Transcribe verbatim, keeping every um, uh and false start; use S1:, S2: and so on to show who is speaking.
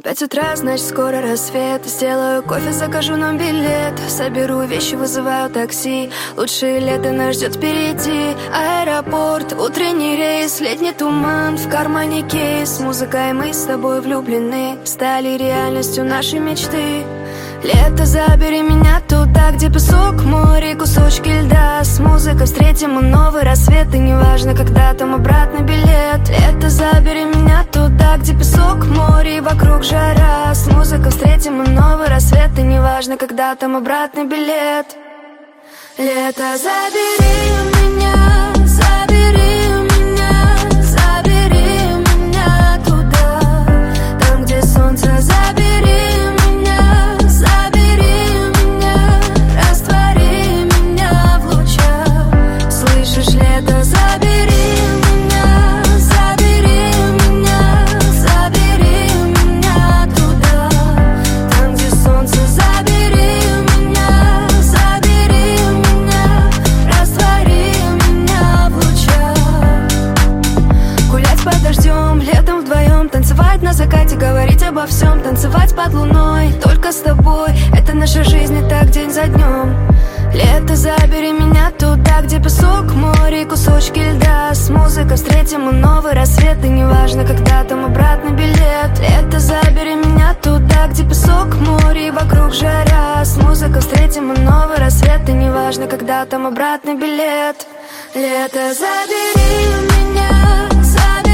S1: Пять утра, значит скоро рассвет. Сделаю кофе, закажу нам билет. Соберу вещи, вызываю такси. Лучшее лето нас ждет впереди. Аэропорт, утренний рейс, летний туман, в кармане кейс. Музыка и мы с тобой влюблены, стали реальностью нашей мечты. Лето, забери меня туда, где песок, море, кусочки льда. С музыкой встретим новый рассвет, и неважно, когда там обратный билет. Лето, забери меня туда, где песок, море, вокруг жара. С музыкой встретим новый рассвет, и неважно, когда там обратный билет. Лето, забери меня, забери меня, забери меня туда, там, где солнце, забери. Лето, забери меня, забери меня, забери меня туда, там, где солнце, забери меня, забери меня, раствори меня в лучах. Гулять под дождем, летом вдвоем, танцевать на закате, говорить обо всем, танцевать под луной, только с тобой, это наша жизнь, и так день за днем. Лето, забери меня туда, где песок, море, кусочки льда. С музыкой встретим новый рассвет, и неважно, когда там обратный билет. Лето, забери меня туда, где песок, море, вокруг жара. С музыкой встретим новый рассвет, и неважно, когда там обратный билет. Лето, забери меня, забери.